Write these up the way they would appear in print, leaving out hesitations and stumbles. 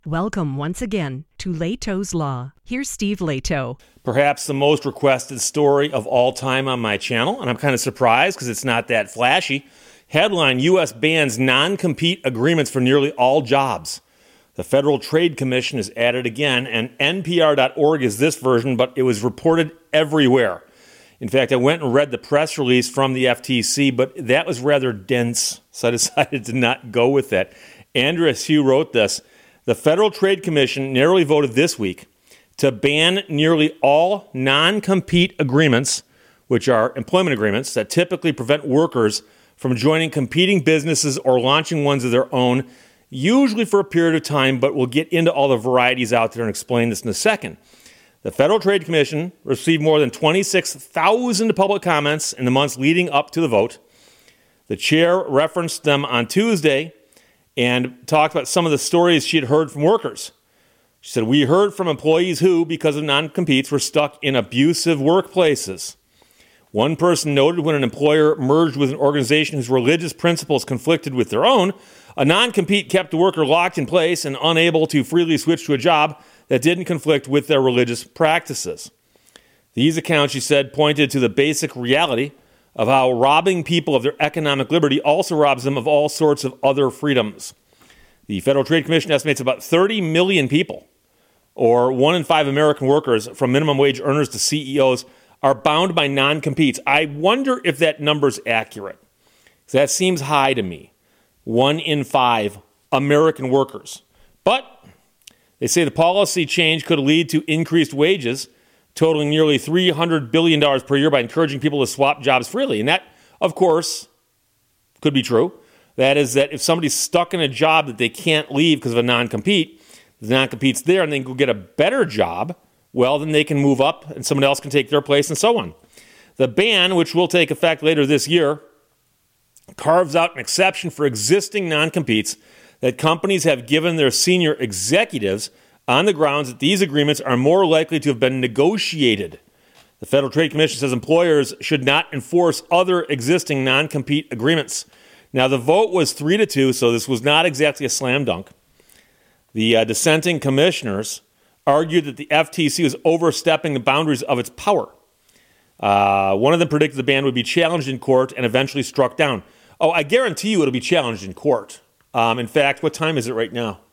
Welcome once again to Lehto's Law. Here's Steve Lehto. Perhaps the most requested story of all time on my channel, and I'm kind of surprised because it's not that flashy. Headline, U.S. bans non-compete agreements for nearly all jobs. The Federal Trade Commission is at it again, and NPR.org is this version, but it was reported everywhere. In fact, I went and read the press release from the FTC, but that was rather dense, so I decided to not go with that. Andrea Hsu wrote this. The Federal Trade Commission narrowly voted this week to ban nearly all non-compete agreements, which are employment agreements that typically prevent workers from joining competing businesses or launching ones of their own, usually for a period of time, but we'll get into all the varieties out there and explain this in a second. The Federal Trade Commission received more than 26,000 public comments in the months leading up to the vote. The chair referenced them on Tuesday and talked about some of the stories she had heard from workers. She said, "We heard from employees who, because of non-competes, were stuck in abusive workplaces. One person noted when an employer merged with an organization whose religious principles conflicted with their own, a non-compete kept the worker locked in place and unable to freely switch to a job that didn't conflict with their religious practices." These accounts, she said, pointed to the basic reality of how robbing people of their economic liberty also robs them of all sorts of other freedoms. The Federal Trade Commission estimates about 30 million people, or 1 in 5 American workers, from minimum wage earners to CEOs, are bound by non-competes. I wonder if that number's accurate. That seems high to me. 1 in 5 American workers. But they say the policy change could lead to increased wages, totaling nearly $300 billion per year by encouraging people to swap jobs freely. And that, of course, could be true. That is that if somebody's stuck in a job that they can't leave because of a non-compete, the non-compete's there and they can go get a better job, well, then they can move up and someone else can take their place and so on. The ban, which will take effect later this year, carves out an exception for existing non-competes that companies have given their senior executives on the grounds that these agreements are more likely to have been negotiated. The Federal Trade Commission says employers should not enforce other existing non-compete agreements. Now, the vote was 3-2, so this was not exactly a slam dunk. The dissenting commissioners argued that the FTC was overstepping the boundaries of its power. One of them predicted the ban would be challenged in court and eventually struck down. Oh, I guarantee you it'll be challenged in court. In fact, what time is it right now?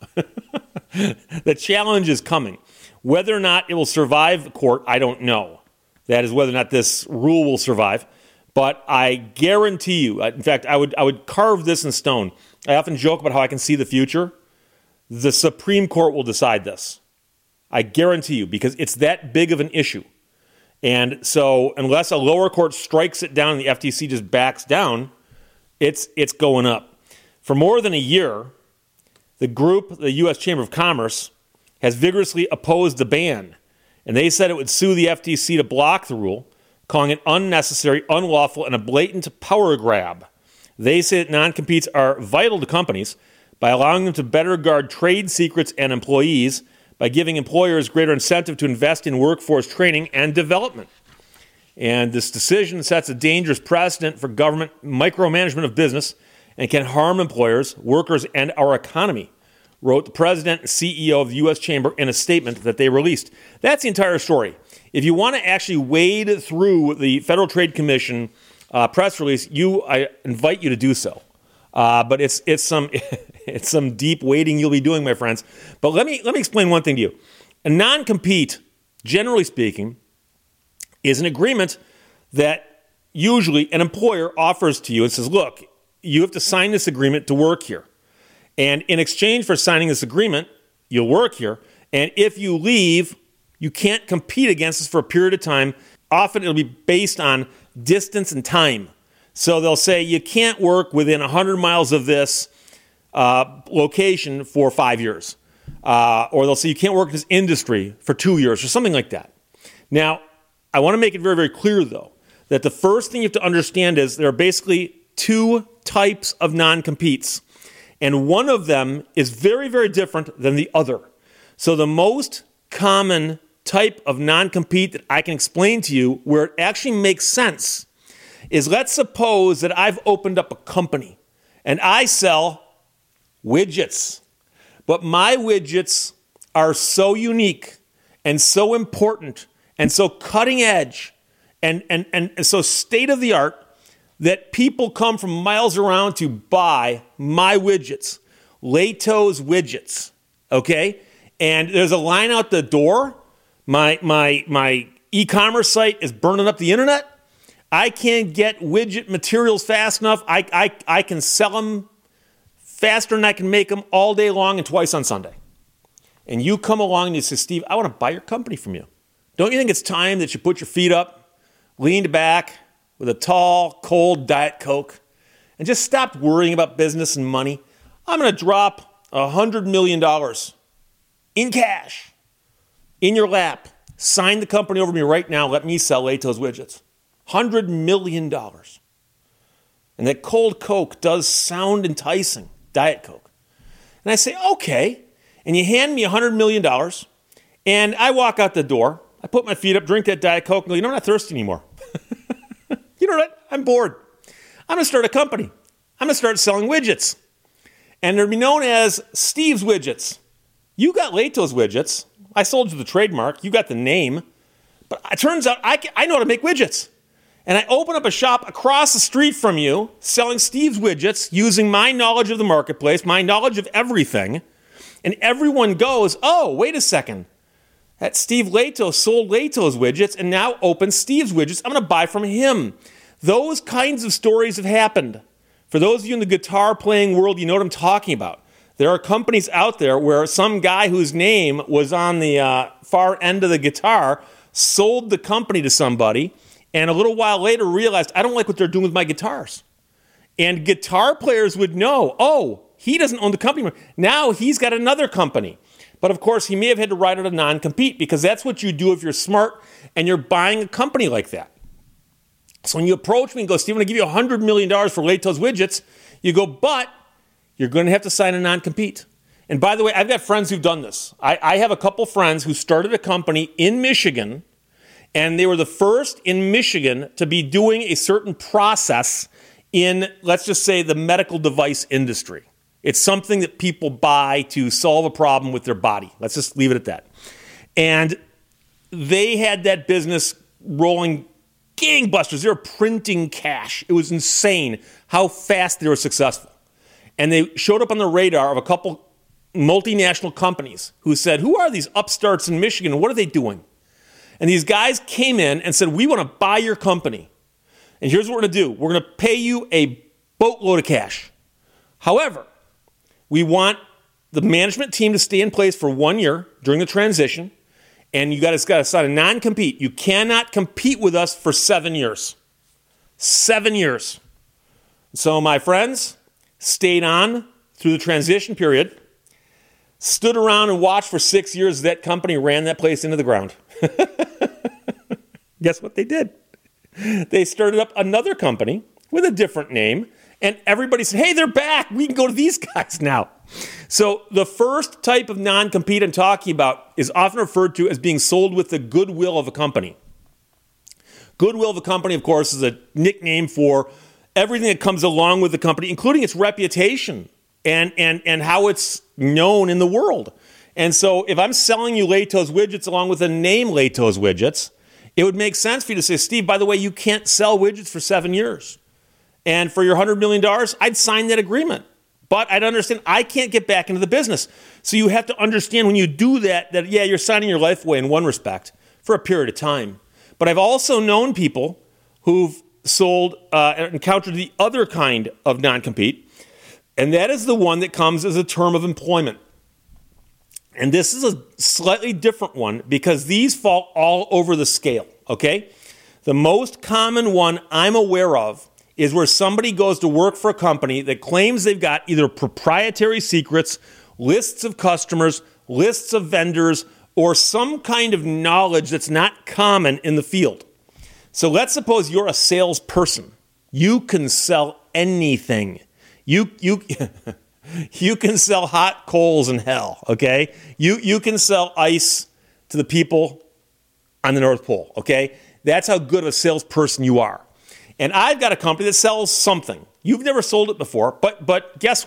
The challenge is coming. Whether or not it will survive court, I don't know. That is whether or not this rule will survive. But I guarantee you, in fact, I would carve this in stone. I often joke about how I can see the future. The Supreme Court will decide this. I guarantee you, because it's that big of an issue. And so unless a lower court strikes it down and the FTC just backs down, it's going up. For more than a year, the group, the U.S. Chamber of Commerce, has vigorously opposed the ban. And they said it would sue the FTC to block the rule, calling it unnecessary, unlawful, and a blatant power grab. They say that non-competes are vital to companies by allowing them to better guard trade secrets and employees, by giving employers greater incentive to invest in workforce training and development. And this decision sets a dangerous precedent for government micromanagement of business and can harm employers, workers, and our economy, wrote the president and CEO of the U.S. Chamber in a statement that they released. That's the entire story. If you want to actually wade through the Federal Trade Commission press release, I invite you to do so. But it's some it's some deep wading you'll be doing, my friends. But let me explain one thing to you. A non-compete, generally speaking, is an agreement that usually an employer offers to you and says, look, you have to sign this agreement to work here. And in exchange for signing this agreement, you'll work here. And if you leave, you can't compete against us for a period of time. Often it'll be based on distance and time. So they'll say you can't work within 100 miles of this location for 5 years. Or they'll say you can't work in this industry for 2 years or something like that. Now, I want to make it very, very clear, though, that the first thing you have to understand is there are basically 2 types of non-competes. And one of them is very, very different than the other. So the most common type of non-compete that I can explain to you where it actually makes sense is, let's suppose that I've opened up a company and I sell widgets. But my widgets are so unique and so important and so cutting edge and so state of the art that people come from miles around to buy my widgets, Lehto's widgets, okay? And there's a line out the door. My e-commerce site is burning up the internet. I can't get widget materials fast enough. I can sell them faster than I can make them all day long and twice on Sunday. And you come along and you say, Steve, I want to buy your company from you. Don't you think it's time that you put your feet up, leaned back with a tall, cold Diet Coke, and just stop worrying about business and money? I'm going to drop $100 million in cash in your lap. Sign the company over to me right now. Let me sell Lehto's widgets. $100 million. And that cold Coke does sound enticing, Diet Coke. And I say, okay. And you hand me $100 million, and I walk out the door. I put my feet up, drink that Diet Coke, and go, you know, I'm not thirsty anymore. You know what? I'm bored. I'm going to start a company. I'm going to start selling widgets. And they'll be known as Steve's Widgets. You got Lehto's widgets. I sold you the trademark. You got the name. But it turns out I know how to make widgets. And I open up a shop across the street from you selling Steve's Widgets using my knowledge of the marketplace, my knowledge of everything. And everyone goes, oh, wait a second. That Steve Lehto sold Lehto's widgets and now opens Steve's Widgets. I'm going to buy from him. Those kinds of stories have happened. For those of you in the guitar playing world, you know what I'm talking about. There are companies out there where some guy whose name was on the far end of the guitar sold the company to somebody and a little while later realized, I don't like what they're doing with my guitars. And guitar players would know, oh, he doesn't own the company anymore. Now he's got another company. But of course, he may have had to write out a non-compete because that's what you do if you're smart and you're buying a company like that. So when you approach me and go, Steve, I'm going to give you $100 million for Lehto's widgets, you go, but you're going to have to sign a non-compete. And by the way, I've got friends who've done this. I have a couple friends who started a company in Michigan, and they were the first in Michigan to be doing a certain process in, let's just say, the medical device industry. It's something that people buy to solve a problem with their body. Let's just leave it at that. And they had that business rolling gangbusters. They were printing cash. It was insane how fast they were successful. And they showed up on the radar of a couple multinational companies who said, who are these upstarts in Michigan and what are they doing? And these guys came in and said, we want to buy your company. And here's what we're going to do. We're going to pay you a boatload of cash. However, we want the management team to stay in place for 1 year during the transition, and you guys got to sign a non-compete. You cannot compete with us for 7 years. 7 years. So my friends stayed on through the transition period, stood around and watched for 6 years as that company ran that place into the ground. Guess what they did? They started up another company with a different name, and everybody said, hey, they're back. We can go to these guys now. So the first type of non-compete I'm talking about is often referred to as being sold with the goodwill of a company. Goodwill of a company, of course, is a nickname for everything that comes along with the company, including its reputation and how it's known in the world. And so if I'm selling you Lehto's widgets along with the name Lehto's widgets, it would make sense for you to say, Steve, by the way, you can't sell widgets for 7 years. And for your $100 million, I'd sign that agreement. But I'd understand I can't get back into the business. So you have to understand when you do that, yeah, you're signing your life away in one respect for a period of time. But I've also known people who've encountered the other kind of non-compete, and that is the one that comes as a term of employment. And this is a slightly different one because these fall all over the scale, okay? The most common one I'm aware of is where somebody goes to work for a company that claims they've got either proprietary secrets, lists of customers, lists of vendors, or some kind of knowledge that's not common in the field. So let's suppose you're a salesperson. You can sell anything. You can sell hot coals in hell, okay? You can sell ice to the people on the North Pole, okay? That's how good of a salesperson you are. And I've got a company that sells something. You've never sold it before, but guess what?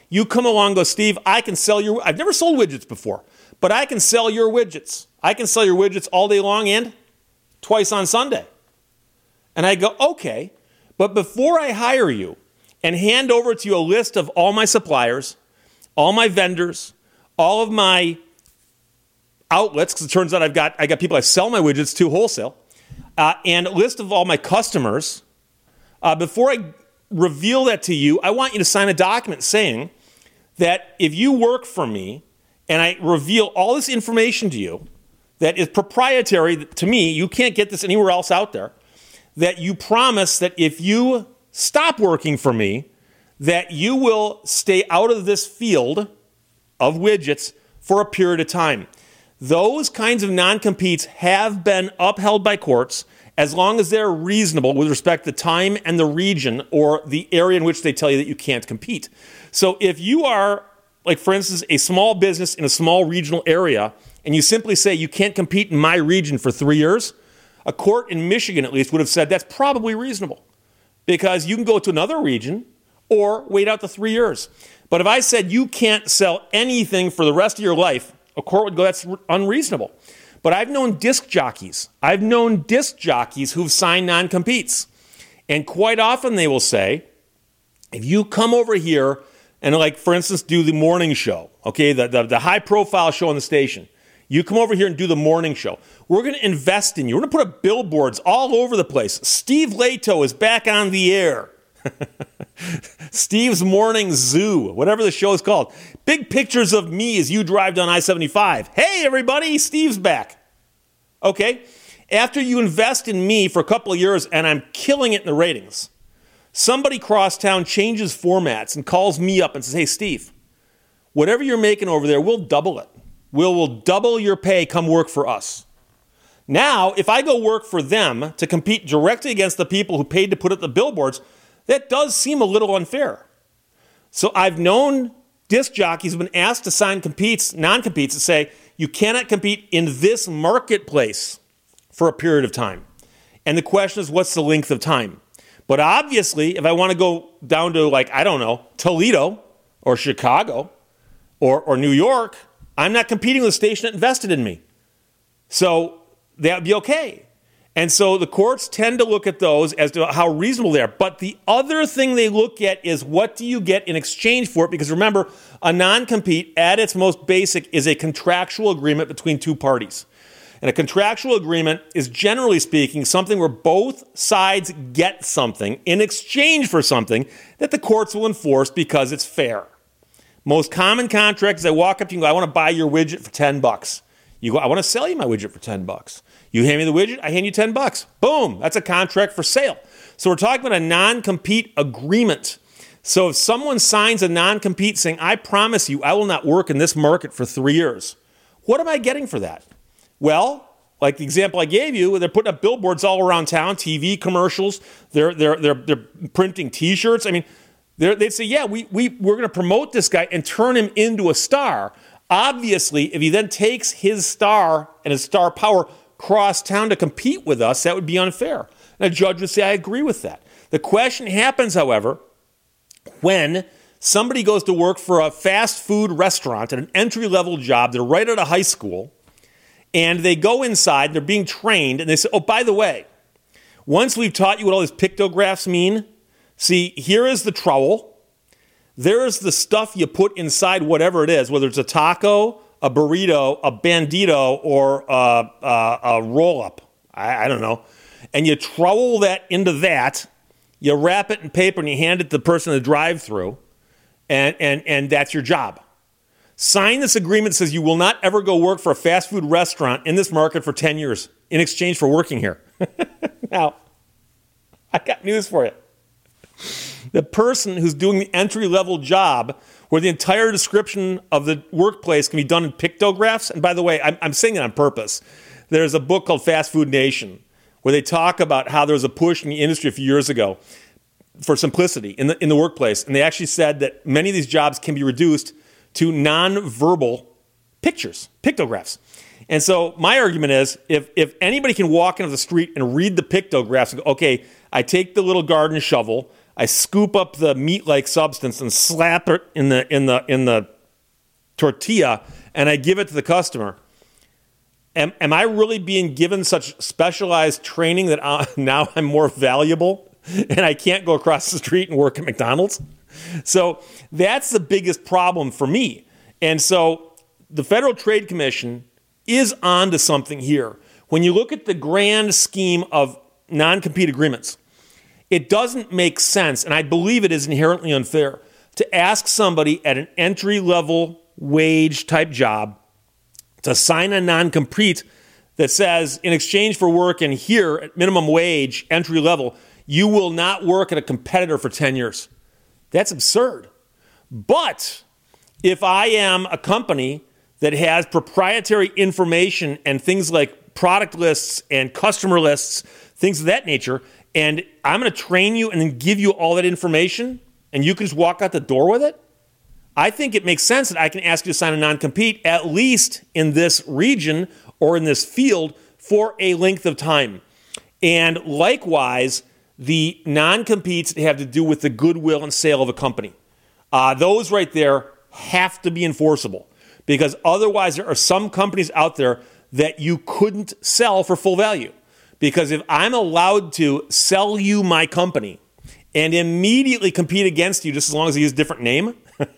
You come along and go, Steve, I've never sold widgets before, but I can sell your widgets. I can sell your widgets all day long and twice on Sunday. And I go, okay, but before I hire you and hand over to you a list of all my suppliers, all my vendors, all of my outlets, because it turns out I got people I sell my widgets to wholesale, and a list of all my customers, before I reveal that to you, I want you to sign a document saying that if you work for me and I reveal all this information to you that is proprietary to me, you can't get this anywhere else out there, that you promise that if you stop working for me, that you will stay out of this field of widgets for a period of time. Those kinds of non-competes have been upheld by courts as long as they're reasonable with respect to time and the region or the area in which they tell you that you can't compete. So if you are, like for instance, a small business in a small regional area and you simply say you can't compete in my region for 3 years, a court in Michigan at least would have said that's probably reasonable because you can go to another region or wait out the 3 years. But if I said you can't sell anything for the rest of your life, a court would go, that's unreasonable. But I've known disc jockeys. Who've signed non-competes. And quite often they will say, if you come over here and, like, for instance, do the morning show, okay, the high-profile show on the station, you come over here and do the morning show. We're going to invest in you. We're going to put up billboards all over the place. Steve Leto is back on the air. Steve's Morning Zoo, whatever the show is called. Big pictures of me as you drive down I-75. Hey, everybody, Steve's back. Okay, after you invest in me for a couple of years and I'm killing it in the ratings, somebody cross town changes formats and calls me up and says, hey, Steve, whatever you're making over there, we'll double it. We'll double your pay, come work for us. Now, if I go work for them to compete directly against the people who paid to put up the billboards, that does seem a little unfair. So I've known disc jockeys who've been asked to sign non-competes and say, you cannot compete in this marketplace for a period of time. And the question is, what's the length of time? But obviously, if I want to go down to, like, I don't know, Toledo or Chicago or New York, I'm not competing with a station that invested in me. So that would be okay. And so the courts tend to look at those as to how reasonable they are. But the other thing they look at is what do you get in exchange for it? Because remember, a non-compete at its most basic is a contractual agreement between two parties. And a contractual agreement is, generally speaking, something where both sides get something in exchange for something that the courts will enforce because it's fair. Most common contract is I walk up to you and go, I want to buy your widget for $10. You go, I want to sell you my widget for $10. You hand me the widget, I hand you $10. Boom, that's a contract for sale. So we're talking about a non-compete agreement. So if someone signs a non-compete saying, I promise you I will not work in this market for 3 years, what am I getting for that? Well, like the example I gave you, they're putting up billboards all around town, TV commercials, they're printing T-shirts. I mean, they'd say, yeah, we're going to promote this guy and turn him into a star. Obviously, if he then takes his star and his star power cross town to compete with us, that would be unfair. And a judge would say, I agree with that. The question happens, however, when somebody goes to work for a fast food restaurant at an entry-level job, they're right out of high school, and they go inside, they're being trained, and they say, oh, by the way, once we've taught you what all these pictographs mean, see, here is the trowel, there is the stuff you put inside whatever it is, whether it's a taco, a burrito, a bandito, or a roll-up. I don't know. And you trowel that into that, you wrap it in paper, and you hand it to the person in the drive-thru, and that's your job. Sign this agreement that says you will not ever go work for a fast food restaurant in this market for 10 years in exchange for working here. Now, I got news for you. The person who's doing the entry-level job where the entire description of the workplace can be done in pictographs. And by the way, I'm saying that on purpose. There's a book called Fast Food Nation where they talk about how there was a push in the industry a few years ago for simplicity in the workplace. And they actually said that many of these jobs can be reduced to non-verbal pictures, pictographs. And so my argument is if anybody can walk into the street and read the pictographs and go, okay, I take the little garden shovel, I scoop up the meat-like substance and slap it in the tortilla, and I give it to the customer. Am I really being given such specialized training that now I'm more valuable and I can't go across the street and work at McDonald's? So that's the biggest problem for me. And so the Federal Trade Commission is onto something here. When you look at the grand scheme of non-compete agreements, it doesn't make sense, and I believe it is inherently unfair, to ask somebody at an entry-level wage type job to sign a non-compete that says, in exchange for work in here at minimum wage, entry level, you will not work at a competitor for 10 years. That's absurd. But if I am a company that has proprietary information and things like product lists and customer lists, things of that nature, and I'm going to train you and then give you all that information, and you can just walk out the door with it, I think it makes sense that I can ask you to sign a non-compete, at least in this region or in this field, for a length of time. And likewise, the non-competes that have to do with the goodwill and sale of a company. Those right there have to be enforceable, because otherwise there are some companies out there that you couldn't sell for full value. Because if I'm allowed to sell you my company and immediately compete against you just as long as I use a different name,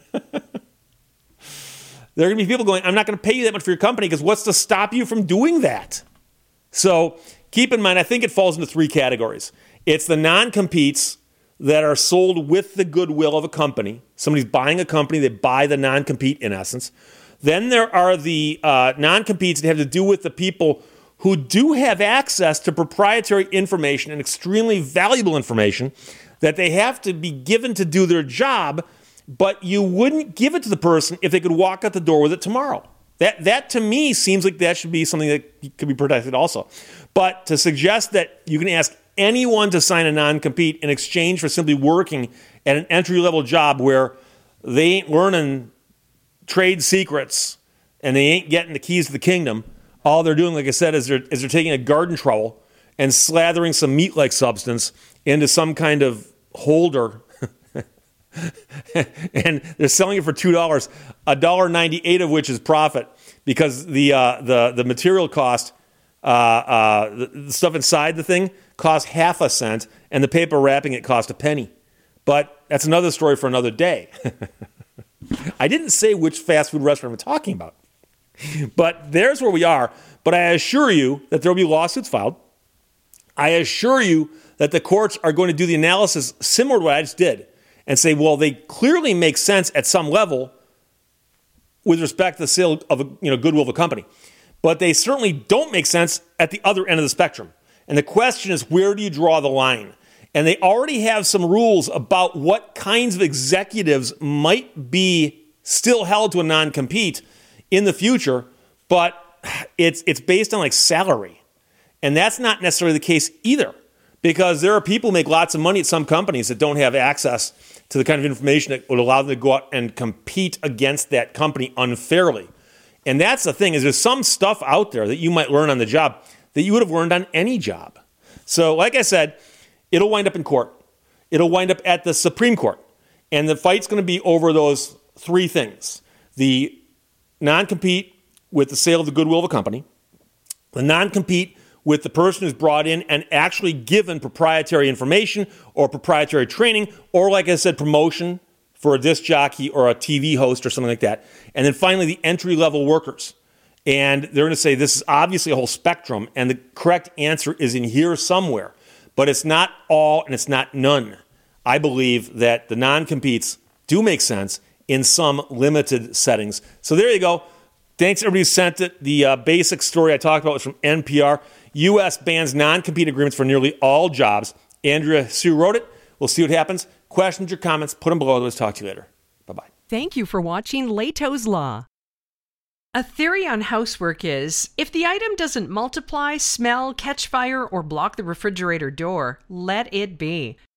there are going to be people going, I'm not going to pay you that much for your company, because what's to stop you from doing that? So keep in mind, I think it falls into three categories. It's the non-competes that are sold with the goodwill of a company. Somebody's buying a company, they buy the non-compete in essence. Then there are the non-competes that have to do with the people who do have access to proprietary information and extremely valuable information that they have to be given to do their job, but you wouldn't give it to the person if they could walk out the door with it tomorrow. That to me seems like that should be something that could be protected also. But to suggest that you can ask anyone to sign a non-compete in exchange for simply working at an entry-level job where they ain't learning trade secrets and they ain't getting the keys to the kingdom, all they're doing, like I said, is they're taking a garden trowel and slathering some meat-like substance into some kind of holder, and they're selling it for $2, $1.98 of which is profit, because the material cost, the stuff inside the thing, cost half a cent, and the paper wrapping it cost a penny. But that's another story for another day. I didn't say which fast food restaurant I'm talking about. But there's where we are. But I assure you that there will be lawsuits filed. I assure you that the courts are going to do the analysis similar to what I just did and say, well, they clearly make sense at some level with respect to the sale of a goodwill of a company. But they certainly don't make sense at the other end of the spectrum. And the question is, where do you draw the line? And they already have some rules about what kinds of executives might be still held to a non-compete in the future, but it's based on like salary. And that's not necessarily the case either, because there are people who make lots of money at some companies that don't have access to the kind of information that would allow them to go out and compete against that company unfairly. And that's the thing, is there's some stuff out there that you might learn on the job that you would have learned on any job. So like I said, it'll wind up in court. It'll wind up at the Supreme Court. And the fight's going to be over those three things: the non-compete with the sale of the goodwill of a company, the non-compete with the person who's brought in and actually given proprietary information or proprietary training, or like I said, promotion for a disc jockey or a TV host or something like that. And then finally, the entry-level workers. And they're going to say this is obviously a whole spectrum, and the correct answer is in here somewhere. But it's not all and it's not none. I believe that the non-competes do make sense in some limited settings. So there you go. Thanks everybody who sent it. The basic story I talked about was from NPR. U.S. bans non-compete agreements for nearly all jobs. Andrea Sue wrote it. We'll see what happens. Questions or comments, put them below. Let's talk to you later. Bye-bye. Thank you for watching Leto's Law. A theory on housework is, if the item doesn't multiply, smell, catch fire, or block the refrigerator door, let it be.